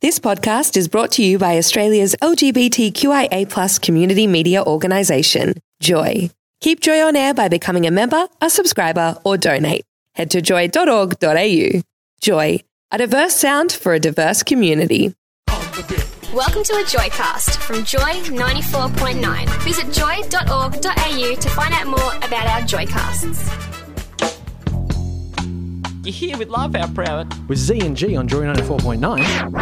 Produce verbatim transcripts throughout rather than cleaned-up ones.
This podcast is brought to you by Australia's L G B T Q I A plus community media organisation, Joy. Keep Joy on air by becoming a member, a subscriber, or donate. Head to joy dot org dot a u. Joy, a diverse sound for a diverse community. Welcome to a Joycast from Joy ninety-four point nine. Visit joy dot org dot a u to find out more about our Joycasts. You're here with Love Our Proud. With Z and G on Joy ninety-four point nine.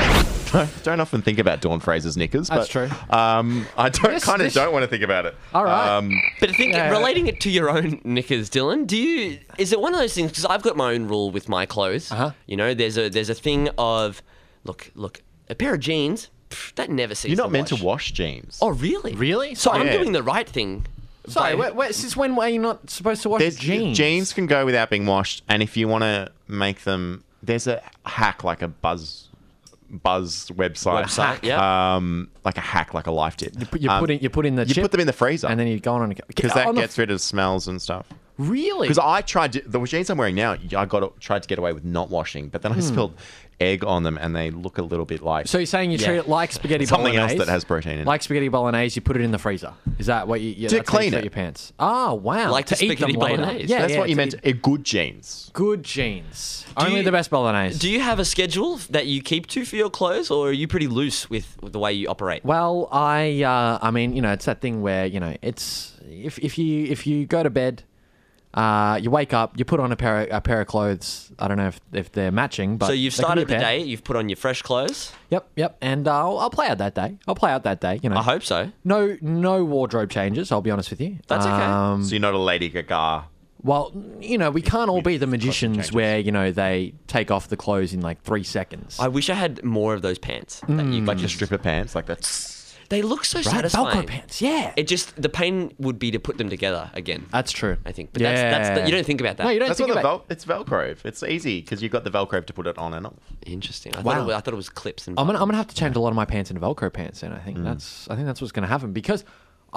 Don't often think about Dawn Fraser's knickers. That's but, true. Um, I don't Yes, kind of this- don't want to think about it. All right. Um, But I think Yeah. relating it to your own knickers, Dylan, do you? Is it one of those things? Because I've got my own rule with my clothes. Uh-huh. You know, there's a there's a thing of, look, look, a pair of jeans pff, that never sees. you're not the meant wash. to wash jeans. Oh, really? Really? So I'm Yeah. doing the right thing. Sorry, by- wait, wait, since when are you not supposed to wash There's, jeans? jeans can go without being washed, and if you want to make them, there's a hack like a Buzz Buzz website. Website, yeah. Um, like a hack, like a life tip. You put, you Um, put in you put in the you chip, put them in the freezer, and then you go on and because that on the- gets rid of smells and stuff. really. Because I tried to, the jeans I'm wearing now, I got tried to get away with not washing, but then I spilled egg on them, and they look a little bit like So you're saying you Yeah. treat it like spaghetti something bolognese? else that has protein in it. Like spaghetti bolognese, you put it in the freezer. Is that what you? you To that's how you clean set it. your pants. Oh wow! Like to the eat them spaghetti later. bolognese. Yeah, That's yeah, what you to meant. eat- A good jeans. Good jeans. Only you- the best bolognese. Do you have a schedule that you keep to for your clothes, or are you pretty loose with, with the way you operate? Well, I, uh, I mean, you know, it's that thing where you know, it's if if you if you go to bed, uh, you wake up, you put on a pair of, a pair of clothes. I don't know if, if they're matching, but So you've they can be started a the pair. day, you've put on your fresh clothes. Yep, yep, and uh, I'll, I'll play out that day. I'll play out that day. You know, I hope so. no no wardrobe changes. I'll be honest with you. That's okay. Um, So you're not a Lady Gaga. well, you know, we can't all be the magicians changes. where you know they take off the clothes in like three seconds. I wish I had more of those pants. That you Like could your just, stripper pants, like that. they look so right? satisfying. Velcro pants, yeah. It just the pain would be to put them together again. That's true. I think, but that's, that's the, you don't think about that. No, you don't That's think what the about. vel- it's Velcro. It's easy because you've got the Velcro to put it on and off. Interesting. I Wow. thought it was, I thought it was clips and. I'm gonna, I'm gonna have to change a lot of my pants into Velcro pants, and I think Mm. that's I think that's what's gonna happen because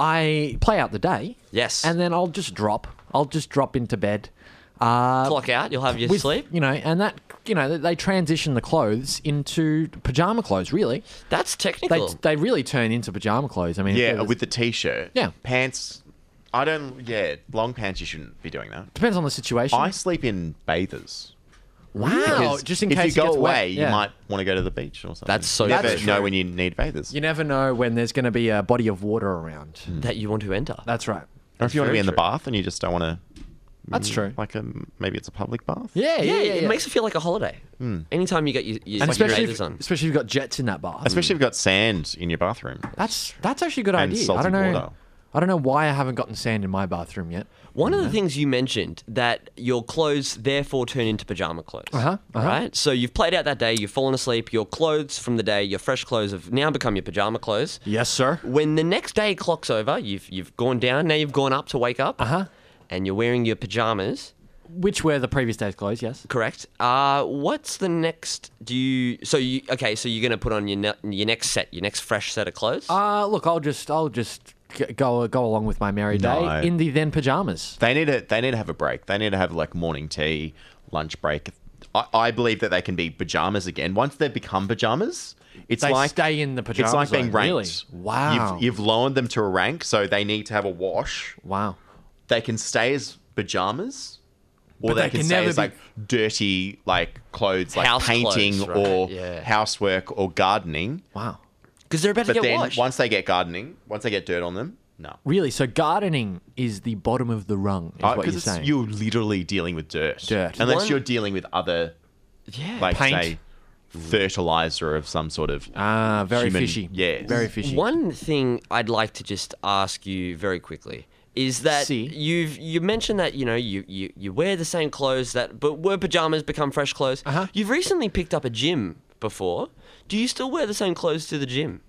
I play out the day. Yes. And then I'll just drop. I'll just drop into bed. Uh, Clock out. You'll have your with, sleep. You know, and that you know they- they transition the clothes into pajama clothes. Really, That's they technical. they really turn into pajama clothes. I mean, if Yeah, there was- with the t-shirt. Yeah. Pants. I don't. Yeah, long pants. You shouldn't be doing that. depends on the situation. I sleep in bathers. wow, Because just in if case you it go gets wet, away, yeah. you might want to go to the beach or something. That's so you never That's know true. when you need bathers. You never know when there's going to be a body of water around. that you want to enter. That's right. or if you want to very be in the true. bath and you just don't want to. That's true. Like a maybe it's a public bath. Yeah, yeah, yeah, yeah. it yeah. makes it feel like a holiday. Anytime you get your, your, and your especially bathers if, on. especially if you've got jets in that bath. Especially if you've got sand in your bathroom. That's that's actually a good And idea. I salty don't know. water. I don't know why I haven't gotten sand in my bathroom yet. One of the things you mentioned that your clothes therefore turn into pajama clothes. Uh-huh, uh-huh. Right? So you've played out that day, you've fallen asleep, your clothes from the day, your fresh clothes have now become your pajama clothes. Yes, sir. When the next day clocks over, you've you've gone down, now you've gone up to wake up. Uh-huh. And you're wearing your pajamas, Which were the previous day's clothes? Yes. correct? Uh what's the next do you so you okay, so you're going to put on your ne- your next set, your next fresh set of clothes? Uh look, I'll just I'll just g- go go along with my merry day No. in the then pajamas. They need to. They need to have a break. They need to have like morning tea, lunch break. I, I believe that they can be pajamas again once they become pajamas. It's They like stay in the pajama It's like being zone, ranked. really? Wow. You've, you've lowered them to a rank, so they need to have a wash. Wow. They can stay as pajamas, or But they, they can can stay never as be- like dirty like clothes, like House painting clothes, right, or yeah. housework or gardening. Wow. Because they're about to But get then washed. once they get gardening, once they get dirt on them, no. Really? So gardening is the bottom of the rung, is what you're Because saying. you're literally dealing with dirt. Dirt. Unless One- you're dealing with other, yeah. like Paint. say, fertilizer of some sort of. Ah, very human- fishy. yes. Very fishy. One thing I'd like to just ask you very quickly is that See? you've you mentioned that you know you, you, you wear the same clothes that but were pajamas become fresh clothes. Uh-huh. You've recently picked up a gym before. Do you still wear the same clothes to the gym?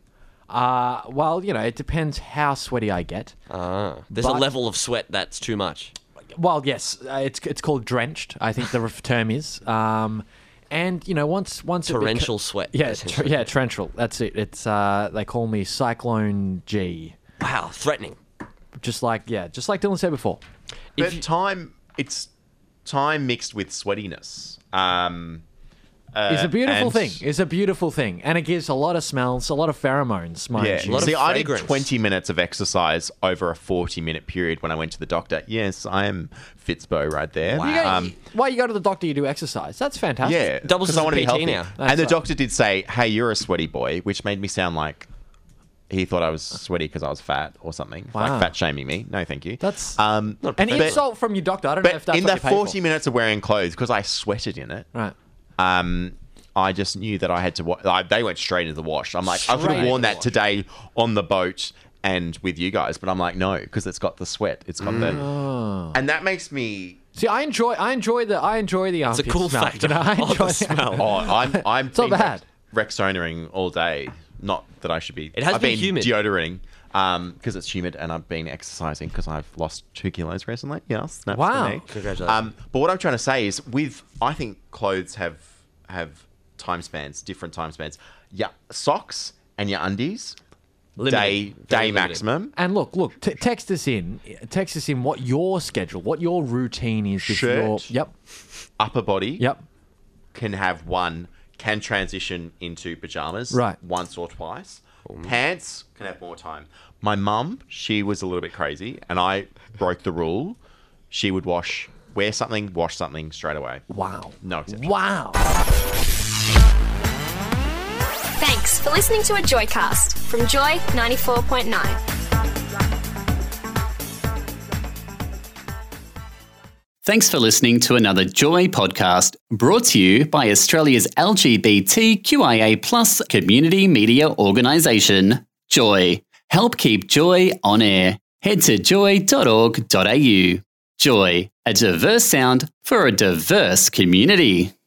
Uh, well, you know, it depends how sweaty I get. Ah, there's a But- level of sweat that's too much. Well, yes, uh, it's it's called drenched. I think the ref- term is. Um, and you know, once once it beca- Torrential sweat. Yeah, tr- essentially. yeah, torrential. That's it. It's uh, they call me Cyclone G. Wow, threatening. Just like yeah, just like Dylan said before. But If you- time, it's time mixed with sweatiness. Um, Uh, It's a beautiful and- thing. It's a beautiful thing. And it gives a lot of smells, a lot of pheromones, mind Yeah. you. lot of See, I did fragrance. twenty minutes of exercise over a forty minute period when I went to the doctor. Yes, I am Fitzbo right there. You go- Um, why you go to the doctor, you do exercise. That's fantastic. yeah. Doubles 'cause as I a want to be P T healthy. now. And the That's right. doctor did say, hey, you're a sweaty boy, which made me sound like he thought I was sweaty because I was fat or something. Wow. Like fat shaming me. No, thank you. That's um, an but- insult from your doctor. I don't know if But that's in what the you paid forty for. minutes of wearing clothes, because I sweated in it, Right. um, I just knew that I had to. Wa- I, they went straight into the wash. I'm like, I could Straight have worn into the that wash. today on the boat and with you guys, but I'm like, no, because it's got the sweat. It's got Mm. the, and that makes me. See, I enjoy, I enjoy the, I enjoy the It's a armpit cool smell. factor. You know, I Oh, the enjoy smell. Oh, I'm. I'm. It's not been bad. Rex- Rexonering all day. Not that I should be. It has I've been been humid. deodorating. Um, because it's humid and I've been exercising because I've lost two kilos recently. Yes, snaps Wow. for me. Congratulations. Um, but what I'm trying to say is, with I think clothes have have time spans, different time spans. Yeah, socks and your undies, Limited. day Very day limited. maximum. And look, look, t- text us in. Text us in what your schedule, what your routine is. If Shirt. you're, yep, Upper body yep. can have one, can transition into pajamas Right. once or twice. Pants can have more time. My mum, she was a little bit crazy, and I broke the rule. She would wash, wear something, wash something straight away. Wow. No exception. Wow. Thanks for listening to a Joycast from Joy ninety-four point nine. Thanks for listening to another Joy podcast brought to you by Australia's L G B T Q I A plus community media organisation, Joy. Help keep Joy on air. Head to joy dot org dot a u. Joy, a diverse sound for a diverse community.